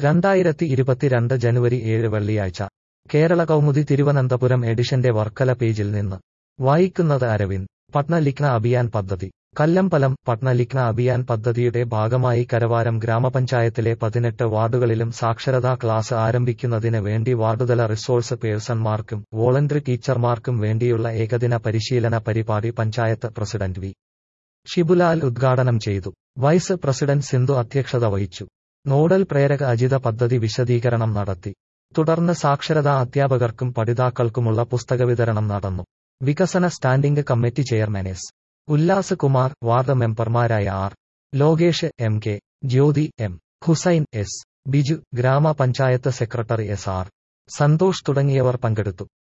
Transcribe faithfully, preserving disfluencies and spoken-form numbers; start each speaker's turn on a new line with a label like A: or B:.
A: രണ്ടായിരത്തി ഇരുപത്തിരണ്ട് ജനുവരി ഏഴ് വെള്ളിയാഴ്ച കേരള കൗമുദി തിരുവനന്തപുരം എഡിഷന്റെ വർക്കല പേജിൽ നിന്ന് വായിക്കുന്നത് അരവിന്ദ്. പട്ന ലിഖ്ന അഭിയാൻ പദ്ധതി കല്ലമ്പലം. പട്ന ലിഖ്ന അഭിയാൻ പദ്ധതിയുടെ ഭാഗമായി കരവാരം ഗ്രാമപഞ്ചായത്തിലെ പതിനെട്ട് വാർഡുകളിലും സാക്ഷരതാ ക്ലാസ് ആരംഭിക്കുന്നതിന് വേണ്ടി വാർഡുതല റിസോഴ്സ് പേഴ്സൺമാർക്കും വോളണ്ടറി ടീച്ചർമാർക്കും വേണ്ടിയുള്ള ഏകദിന പരിശീലന പരിപാടി പഞ്ചായത്ത് പ്രസിഡന്റ് വി ഷിബുലാൽ ഉദ്ഘാടനം ചെയ്തു. വൈസ് പ്രസിഡന്റ് സിന്ധു അധ്യക്ഷത വഹിച്ചു. നോഡൽ പ്രേരക അജിത പദ്ധതി വിശദീകരണം നടത്തി. തുടർന്ന് സാക്ഷരതാ അധ്യാപകർക്കും പഠിതാക്കൾക്കുമുള്ള പുസ്തക വിതരണം നടന്നു. വികസന standing committee chairman S Ullas Kumar, ward മെമ്പർമാരായ R Lokesh, M K Jyothi, M Hussain, S Biju, grama panchayat secretary S R Santhosh തുടങ്ങിയവർ പങ്കെടുത്തു.